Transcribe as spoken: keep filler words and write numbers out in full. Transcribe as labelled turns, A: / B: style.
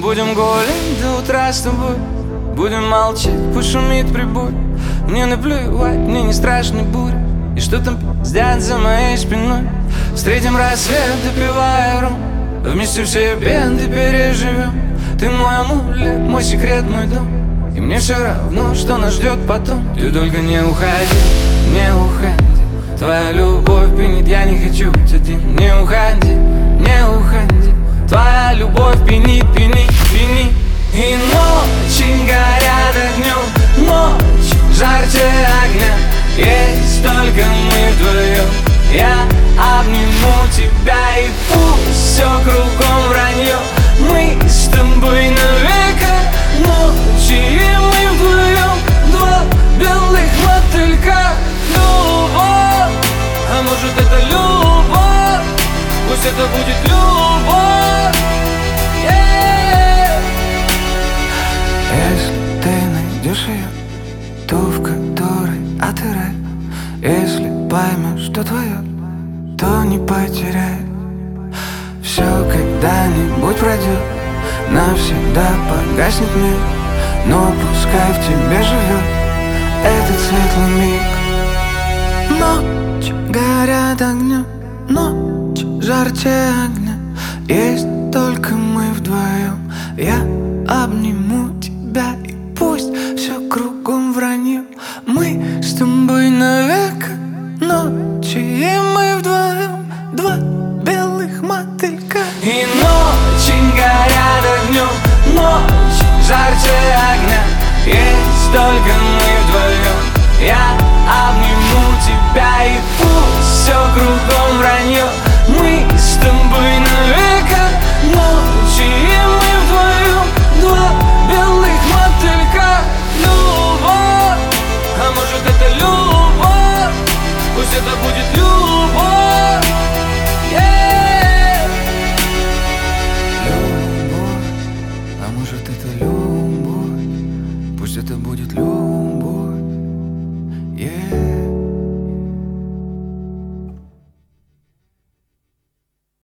A: Будем гулять до утра с тобой, будем молчать, пусть шумит прибой. Мне наплевать, мне не страшны бури, и что там пиздят за моей спиной. Встретим рассвет, допивая ром, вместе все беды переживем. Ты мой амулет, мой секрет, мой дом, и мне все равно, что нас ждет потом. Ты только не уходи, не уходи, твоя любовь пьянит, я не хочу быть один. Не уходи, не уходи, твоя любовь пьянит, пьянит, пьянит. И ночи горят огнем, ночь жарче огня. Есть только мы вдвоем, я обниму тебя, и пусть все кругом вранье. Мы с тобой навека, ночи и мы вдвоем, два белых мотылька. Любовь, а может это любовь, пусть это будет любовь. Yeah. Если ты найдешь ее, ту, в которой отыграй. Если поймешь, что твое, то не потеряй. Все когда-нибудь пройдет, навсегда погаснет мир, но пускай в тебе живет этот светлый миг. Ночь горят огнем, ночь жарче огня. Есть только мы вдвоем, я обниму тебя, и пусть все кругом вранье. Мы с тобой навека, ночи и мы вдвоем, два белых мотылька. И ночи горят огнем, ночь жарче огня. Есть только мы вдвоем, я обниму тебя, и пусть все кругом вранье. Мы с тобой навека, ночи и мы вдвоем, два белых мотылька. Любовь, а может это любовь, пусть это будет любовь. Yeah. Любовь, а может это любовь, пусть это будет любовь. Yeah.